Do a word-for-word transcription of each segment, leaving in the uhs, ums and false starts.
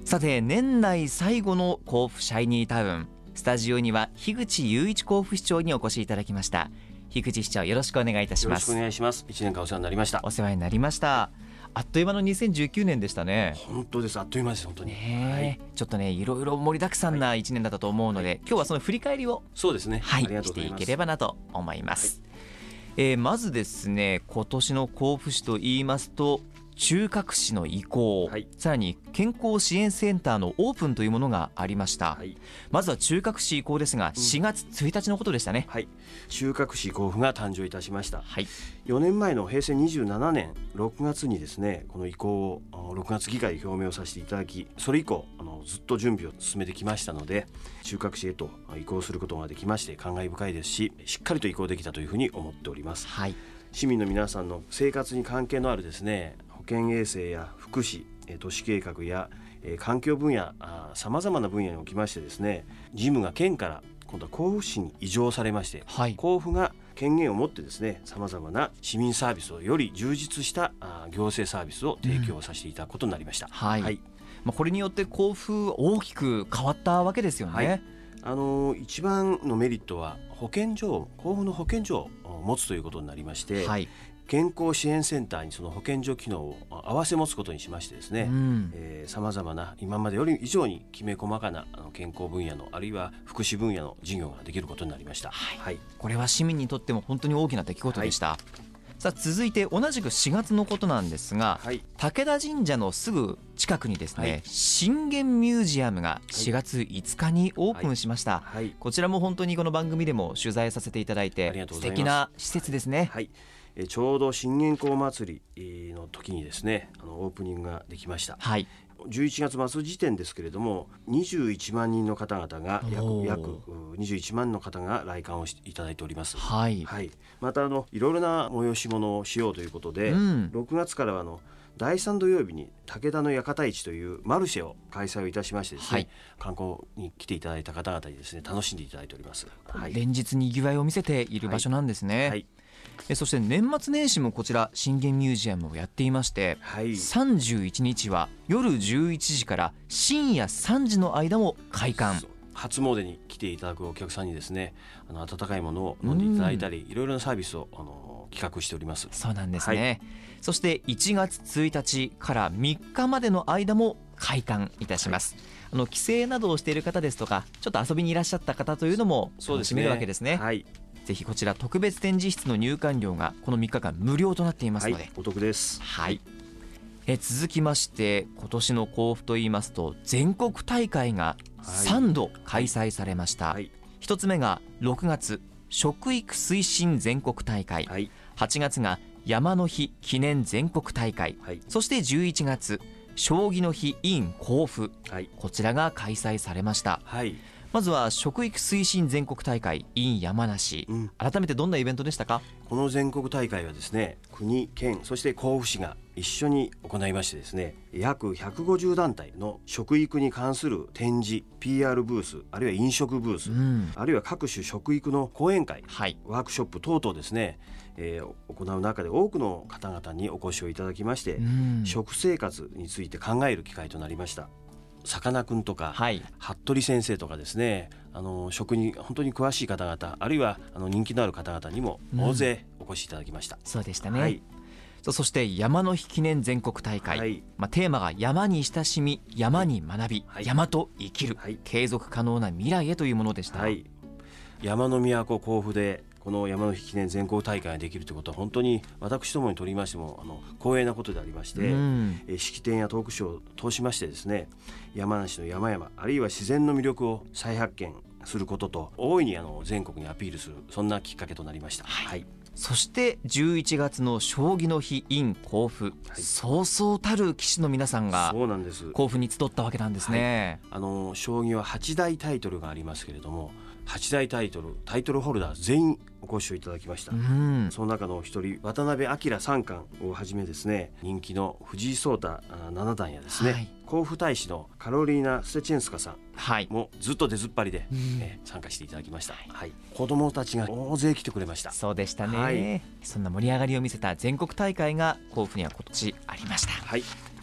さて年内最後の甲府シャイニータウン、スタジオには樋口雄一甲府市長にお越しいただきました。樋口市長、よろしくお願いいたします。 よろしくお願いします。いちねんかんお世話になりました。 お世話になりました。あっという間のにせんじゅうきゅうねんでしたね。 本当です。あっという間です本当に、 ね、はい、ちょっとねいろいろ盛りだくさんないちねんだったと思うので、はい、今日はその振り返りをそうですね、 はい、 ありがとうございます。 していければなと思います、 はい。 えー、まずですね、今年の甲府市と言いますと中核市の移行、はい、さらに健康支援センターのオープンというものがありました、はい、まずは中核市移行ですが、しがつついたちのことでしたね、 はい、中核市甲府が誕生いたしました、 はい、 よねんまえのへいせいにじゅうななねんろくがつにですね、この移行をろくがつ議会で表明をさせていただき、それ以降あのずっと準備を進めてきましたので、中核市へと移行することができまして感慨深いですし、しっかりと移行できたというふうに思っております、はい、市民の皆さんの生活に関係のあるですね、保健衛生や福祉、都市計画や環境分野、さまざまな分野におきましてですね、事務が県から今度は甲府市に移譲されまして、はい、甲府が権限を持ってですね、さまざまな市民サービスをより充実した行政サービスを提供させていただくことになりました、うん、はいはい、 まあ、これによって甲府大きく変わったわけですよね、はい、 あの一番のメリットは保健所、甲府の保健所を持つということになりまして、はい、健康支援センターにその保健所機能を合わせ持つことにしましてですね、さまざまな今までより以上にきめ細かなあの健康分野のあるいは福祉分野の事業ができることになりました、はいはい、 これは市民にとっても本当に大きな出来事でした、はい、さあ続いて同じくしがつのことなんですが、はい、武田神社のすぐ近くにですね、はい、信玄ミュージアムがしがついつかにオープンしました、はいはい、こちらも本当にこの番組でも取材させていただいて素敵な施設ですね、 はいはい、ちょうど信玄公祭りの時にですね、あのオープニングができました、はい、じゅういちがつ末時点ですけれどもにじゅういちまんにんの方々が 約, 約にじゅういちまんの方が来館をいただいております、はいはい、またあのいろいろな催し物をしようということで、うん、ろくがつからはあのだいさん土曜日に武田の館市というマルシェを開催をいたしましてですね、はい、観光に来ていただいた方々にですね楽しんでいただいております、 はい、連日にぎわいを見せている場所なんですね、はいはい、えそして年末年始もこちら信玄ミュージアムをやっていまして、はい、さんじゅういちにちは夜じゅういちじから深夜さんじの間も開館。 初詣に来ていただくお客さんにですね、あの温かいものを飲んでいただいたり、いろいろなサービスをあの企画しております。 そうなんですね、はい、そしていちがつついたちからみっかまでの間も開館いたします、はい、あの帰省などをしている方ですとかちょっと遊びにいらっしゃった方というのも楽しめるわけですね。はい、ぜひこちら特別展示室の入館料がこのみっかかん無料となっていますので、はい、 お得です、 はい、え続きまして今年の甲府といいますと全国大会がさんど開催されました、はい、ひとつめがろくがつ食育推進全国大会、はい、はちがつが山の日記念全国大会、はい、そしてじゅういちがつ将棋の日 in 甲府、はい、こちらが開催されました、はい、まずは食育推進全国大会 in 山梨、うん、改めてどんなイベントでしたか？ この全国大会はですね、国、県、そして甲府市が一緒に行いましてですね、約ひゃくごじゅうだんたいの食育に関する展示、 ピーアール ブース、あるいは飲食ブース、うん、あるいは各種食育の講演会、はい、ワークショップ等々ですね、えー、行う中で多くの方々にお越しをいただきまして、うん、食生活について考える機会となりました。さかなクンとか、はい、服部先生とかですね、あの食に本当に詳しい方々、あるいはあの人気のある方々にも大勢お越しいただきました、うん、 そうでしたね、はい、そ, そして山の日記念全国大会、はい、まあ、テーマが山に親しみ山に学び、はい、山と生きる、はい、継続可能な未来へというものでした、はい、 山の都甲府でこの山の日記念全国大会ができるということは本当に私どもにとりましてもあの光栄なことでありまして、うん、え式典やトークショーを通しましてですね、山梨の山々あるいは自然の魅力を再発見することと大いにあの全国にアピールする、そんなきっかけとなりました、はいはい、 そしてじゅういちがつの将棋の日 in 甲府、はい、そうそうたる棋士の皆さんが甲府に集ったわけなんですね、 はい、あの将棋ははちだいタイトルがありますけれども、はちだいタイトルタイトルホルダー全員お越しをいただきました、うん、その中の一人渡辺明三冠をはじめですね、人気の藤井聡太七段やですね、はい、甲府大使のカロリーナ・ステチェンスカさんもずっと出ずっぱりで、はい、えー、参加していただきました、はいはい、子どもたちが大勢来てくれました。 そうでしたね、はい、そんな盛り上がりを見せた全国大会が甲府には今年ありました、はい、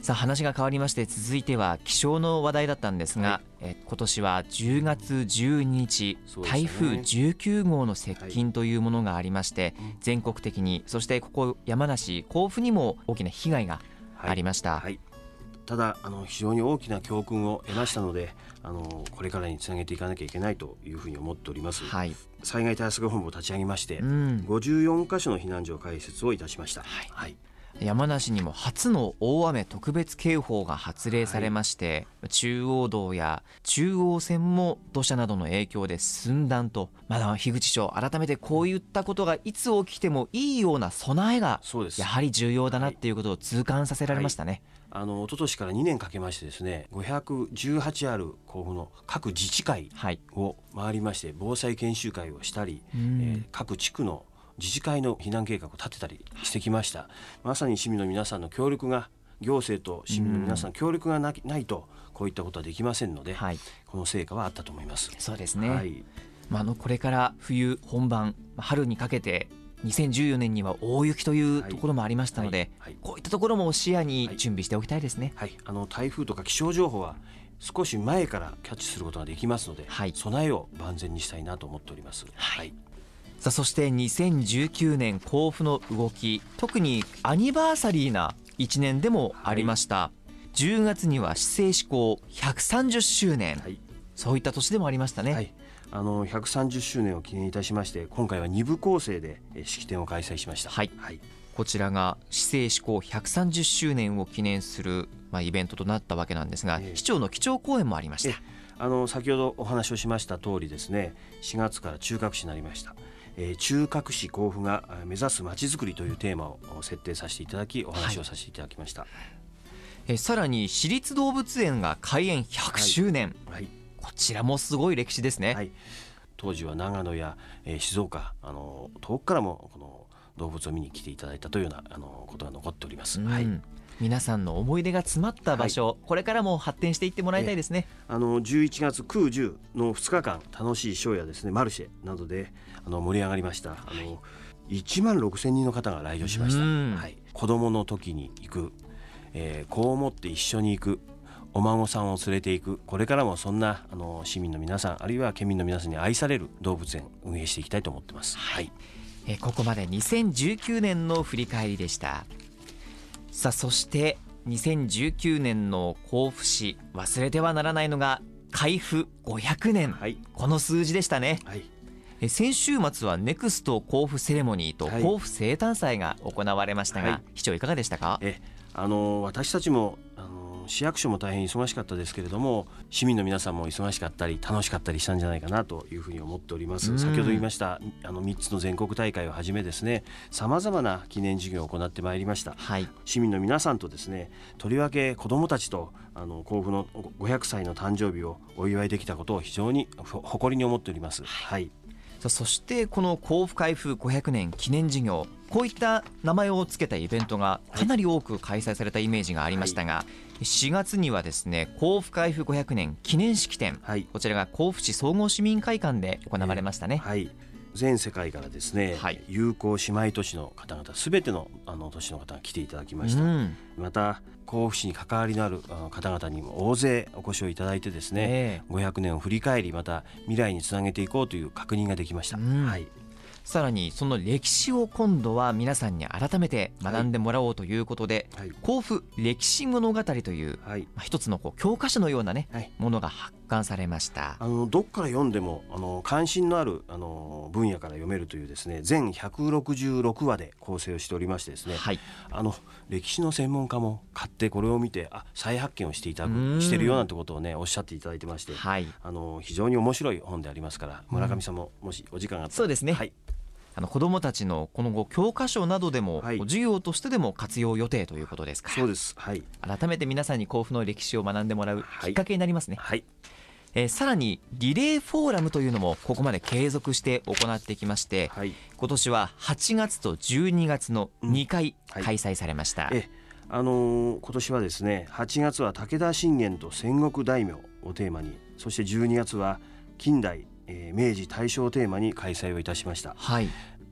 さあ話が変わりまして、続いては気象の話題だったんですが、はい、え今年はじゅうがつじゅうににち、ね、台風じゅうきゅうごうの接近というものがありまして、はい、全国的に、そしてここ山梨甲府にも大きな被害がありました、 はいはい、ただあの非常に大きな教訓を得ましたので、はい、あのこれからにつなげていかなきゃいけないというふうに思っております、はい、災害対策本部を立ち上げまして、うん、ごじゅうよんかしょの避難所開設をいたしました、はいはい、 山梨にも初の大雨特別警報が発令されまして、はい、中央道や中央線も土砂などの影響で寸断と、まだ樋口町、改めてこういったことがいつ起きてもいいような備えがやはり重要だなっていうことを痛感させられましたね、 はい、あの一昨年からにねんかけましてですね、ごひゃくじゅうはちある甲府の各自治会を回りまして防災研修会をしたり、はい、えー、各地区の自治会の避難計画を立てたりしてきました。まさに市民の皆さんの協力が、行政と市民の皆さんの協力が な, ないとこういったことはできませんので、はい、この成果はあったと思います。 そうですね、はい、まあ、あのこれから冬本番、春にかけてにせんじゅうよねんには大雪というところもありましたので、はいはい、こういったところも視野に準備しておきたいですね、 はいはい、あの台風とか気象情報は少し前からキャッチすることができますので、はい、備えを万全にしたいなと思っております、はいはい。 さあそしてにせんじゅうきゅうねん甲府の動き、特にアニバーサリーないちねんでもありました、はい、じゅうがつには市制施行ひゃくさんじゅっしゅうねん、はい、そういった年でもありましたね、はい、 あのひゃくさんじゅっしゅうねんを記念いたしまして、今回はにぶ構成で式典を開催しました、 はいはい、こちらが市制施行ひゃくさんじゅっしゅうねんを記念する、まあ、イベントとなったわけなんですが、えー、市長の基調講演もありました。 あの先ほどお話をしました通りですね、しがつから中核市になりました。えー、中核市甲府が目指すまちづくりというテーマを設定させていただき、お話をさせていただきました、はい。 えさらに市立動物園が開園ひゃくしゅうねん、はいはい、こちらもすごい歴史ですね、はい、 当時は長野や、えー、静岡、あの遠くからもこの動物を見に来ていただいたというようなあのことが残っております、はい、 皆さんの思い出が詰まった場所、はい、これからも発展していってもらいたいですね。 あのじゅういちがつく、じゅうのふつかかん、楽しいショーやですね、マルシェなどであの盛り上がりました、はい、あのいちまんろくせんにんの方が来場しました、はい、子供の時に行く、えー、子を持って一緒に行く、お孫さんを連れて行く、これからもそんなあの市民の皆さん、あるいは県民の皆さんに愛される動物園運営していきたいと思ってます、はい、 えー、ここまでにせんじゅうきゅうねんの振り返りでした。さあそしてにせんじゅうきゅうねんの甲府市、忘れてはならないのが開府ごひゃくねん、はい、この数字でしたね、はい、え先週末はネクスト甲府セレモニーと甲府生誕祭が行われましたが、はい、市長いかがでしたか？ えあの私たちもあの市役所も大変忙しかったですけれども、市民の皆さんも忙しかったり楽しかったりしたんじゃないかなというふうに思っております。先ほど言いましたあのみっつの全国大会をはじめですね、さまざまな記念事業を行ってまいりました、はい、市民の皆さんとですね、とりわけ子どもたちとあの甲府のごひゃくさいの誕生日をお祝いできたことを非常に誇りに思っております、はい、 さあそしてこの甲府開府ごひゃくねん記念事業、こういった名前を付けたイベントがかなり多く開催されたイメージがありましたが、はい、しがつにはですね、甲府開府ごひゃくねん記念式典、はい、こちらが甲府市総合市民会館で行われましたね、 はい、全世界からですね、はい、友好姉妹都市の方々、すべてのあの都市の方が来ていただきました、うん、また甲府市に関わりのある方々にも大勢お越しをいただいてですね、えー、ごひゃくねんを振り返り、また未来につなげていこうという確認ができました、うん、はい、 さらにその歴史を今度は皆さんに改めて学んでもらおうということで、はいはい、甲府歴史物語という、はい、まあ、一つのこう教科書のような、ね、はい、ものが発刊されました。 あのどっから読んでもあの関心のあるあの分野から読めるというですね、全ひゃくろくじゅうろくわで構成をしておりましてですね、はい、あの歴史の専門家も買ってこれを見て、あ、再発見をしていただくしてるようなんてことをねおっしゃっていただいてまして、はい、あの非常に面白い本でありますから、村上さんももしお時間があったら、 そうですね、 はい、 あの子どもたちのこの後教科書などでも、はい、授業としてでも活用予定ということですから、 そうです、はい、 改めて皆さんに甲府の歴史を学んでもらうきっかけになりますね、はい、えー、さらにリレーフォーラムというのもここまで継続して行ってきまして、はい、今年ははちがつとじゅうにがつのにかい開催されました、うん、はい、えあのー、今年はですね、はちがつは武田信玄と戦国大名をテーマに、そしてじゅうにがつは近代、えー、明治大正をテーマに開催をいたしました、はい、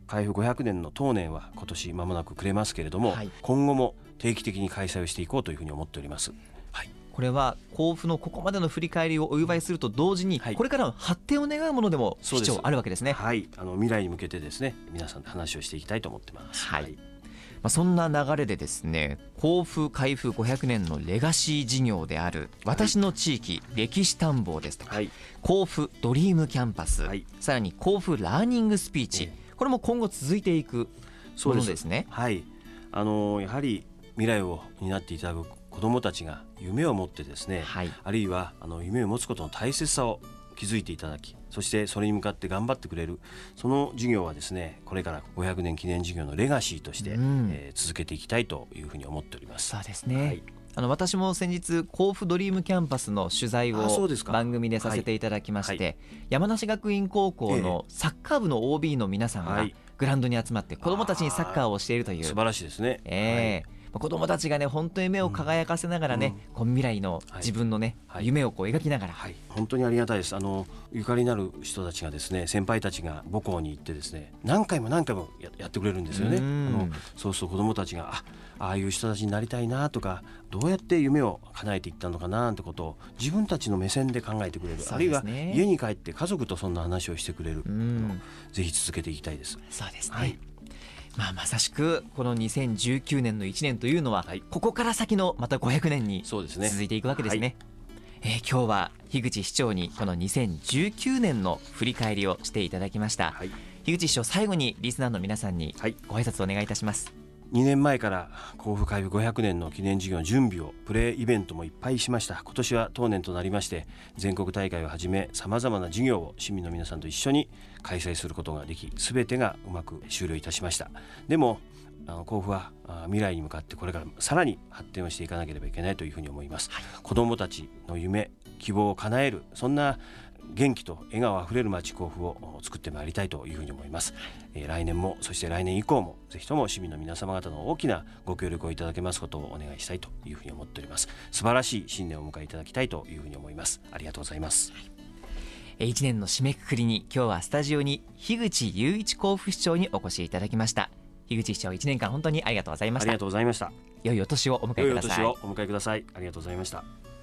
開府ごひゃくねんの当年は今年間もなく暮れますけれども、はい、今後も定期的に開催をしていこうというふうに思っております。はい、 これは甲府のここまでの振り返りをお祝いすると同時に、はい、これからの発展を願うものでも市長あるわけですね。 はい、あの未来に向けてですね、皆さんで話をしていきたいと思ってます。 はい、はい、まあ、そんな流れでですね、甲府開府ごひゃくねんのレガシー事業である私の地域、はい、歴史探訪ですとか、はい、甲府ドリームキャンパス、はい、さらに甲府ラーニングスピーチ、えー、これも今後続いていくものですね。 はい、あのやはり未来を担っていただく子どもたちが夢を持ってですね、はい、あるいはあの夢を持つことの大切さを気づいていただき、そしてそれに向かって頑張ってくれる、その事業はですね、これからごひゃくねん記念事業のレガシーとして、うん、えー、続けていきたいというふうに思っております。 そうですね、はい、あの私も先日甲府ドリームキャンパスの取材を番組でさせていただきまして、はいはい、山梨学院高校のサッカー部の オービー の皆さんがグラウンドに集まって子どもたちにサッカーをしているという、 素晴らしいですね。 えーはい、子どもたちがね本当に目を輝かせながらね、うん、こう未来の自分のね、はい、夢をこう描きながら、はい、 本当にありがたいです。あのゆかりになる人たちがですね、先輩たちが母校に行ってですね、何回も何回も や, やってくれるんですよね。あのそうすると子どもたちが あ, ああいう人たちになりたいなとか、どうやって夢を叶えていったのかなってことを自分たちの目線で考えてくれる、ね、あるいは家に帰って家族とそんな話をしてくれる、ぜひ続けていきたいです。 そうですね、はい、まあ、まさしくこのにせんじゅうきゅうねんのいちねんというのは、はい、ここから先のまたごひゃくねんに続いていくわけですね。えー、今日は樋口市長にこのにせんじゅうきゅうねんの振り返りをしていただきました。はい、樋口市長、最後にリスナーの皆さんにご挨拶お願いいたします。 にねんまえから甲府開府ごひゃくねんの記念事業の準備を、プレイイベントもいっぱいしました。今年は当年となりまして、全国大会をはじめさまざまな事業を市民の皆さんと一緒に開催することができ、全てがうまく終了いたしました。でもあの甲府は未来に向かってこれからさらに発展をしていかなければいけないというふうに思います。はい、子どもたちの夢、希望を叶える、そんな元気と笑顔あふれる町甲府を作ってまいりたいというふうに思います。えー、来年も、そして来年以降もぜひとも市民の皆様方の大きなご協力をいただけますことをお願いしたいというふうに思っております。素晴らしい新年をお迎えいただきたいというふうに思います。ありがとうございます。 はい、いちねんの締めくくりに今日はスタジオに樋口雄一甲府市長にお越しいただきました。樋口市長、いちねんかん本当にありがとうございました。 ありがとうございました。 良いお年をお迎えください。 良いお年をお迎えください。ありがとうございました。